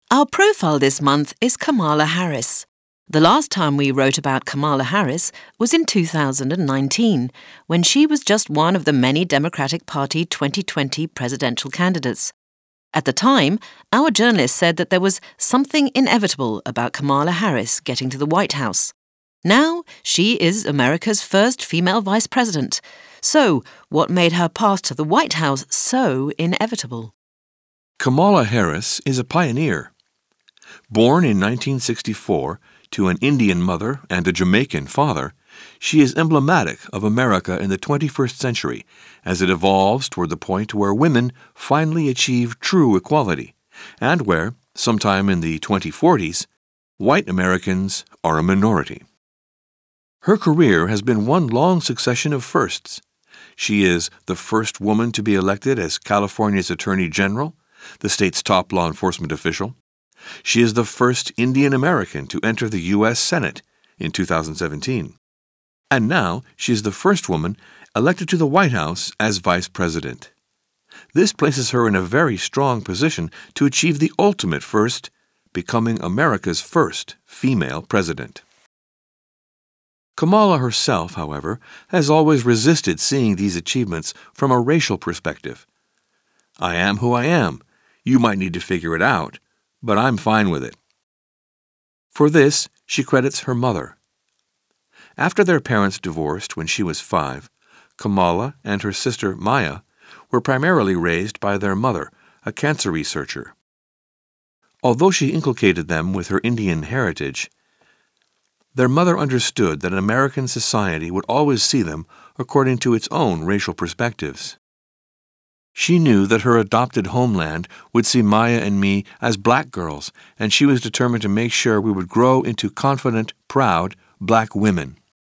Our profile this month is Kamala Harris. The last time we wrote about Kamala Harris was in 2019, when she was just one of the many Democratic Party 2020 presidential candidates. At the time, our journalist said that there was something inevitable about Kamala Harris getting to the White House. Now, she is America's first female vice president. So, what made her path to the White House so inevitable? Kamala Harris is a pioneer. Born in 1964 to an Indian mother and a Jamaican father, she is emblematic of America in the 21st century as it evolves toward the point where women finally achieve true equality, and where, sometime in the 2040s, white Americans are a minority. Her career has been one long succession of firsts. She is the first woman to be elected as California's Attorney General, the state's top law enforcement official. She is the first Indian American to enter the U.S. Senate in 2017. And now she is the first woman elected to the White House as vice president. This places her in a very strong position to achieve the ultimate first, becoming America's first female president. Kamala herself, however, has always resisted seeing these achievements from a racial perspective. I am who I am. You might need to figure it out, but I'm fine with it. For this, she credits her mother. After their parents divorced when she was 5, Kamala and her sister Maya were primarily raised by their mother, a cancer researcher. Although she inculcated them with her Indian heritage, their mother understood that American society would always see them according to its own racial perspectives. She knew that her adopted homeland would see Maya and me as black girls, and she was determined to make sure we would grow into confident, proud black women.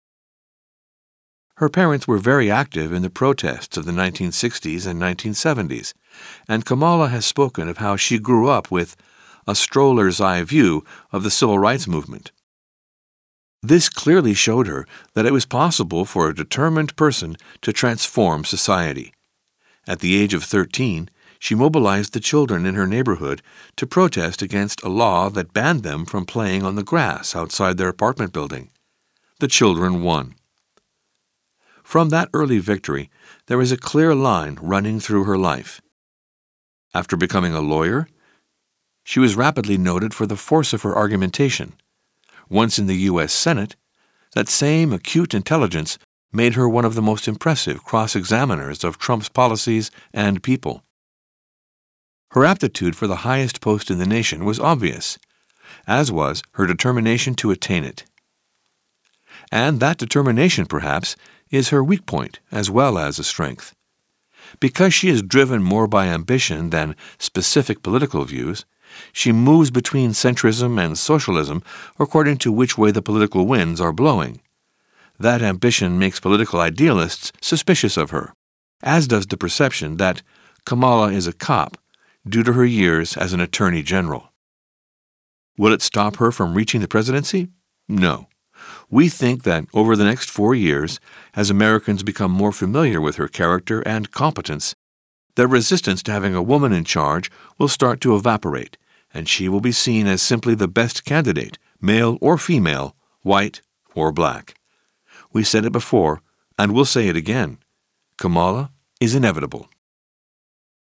Her parents were very active in the protests of the 1960s and 1970s, and Kamala has spoken of how she grew up with a stroller's eye view of the civil rights movement. This clearly showed her that it was possible for a determined person to transform society. At the age of 13, she mobilized the children in her neighborhood to protest against a law that banned them from playing on the grass outside their apartment building. The children won. From that early victory, there is a clear line running through her life. After becoming a lawyer, she was rapidly noted for the force of her argumentation. Once in the U.S. Senate, that same acute intelligence made her one of the most impressive cross-examiners of Trump's policies and people. Her aptitude for the highest post in the nation was obvious, as was her determination to attain it. And that determination, perhaps, is her weak point as well as a strength. Because she is driven more by ambition than specific political views, she moves between centrism and socialism according to which way the political winds are blowing. That ambition makes political idealists suspicious of her, as does the perception that Kamala is a cop due to her years as an attorney general. Will it stop her from reaching the presidency? No. We think that over the next 4 years, as Americans become more familiar with her character and competence, their resistance to having a woman in charge will start to evaporate, and she will be seen as simply the best candidate, male or female, white or black. We said it before, and we'll say it again. Kamala is inevitable.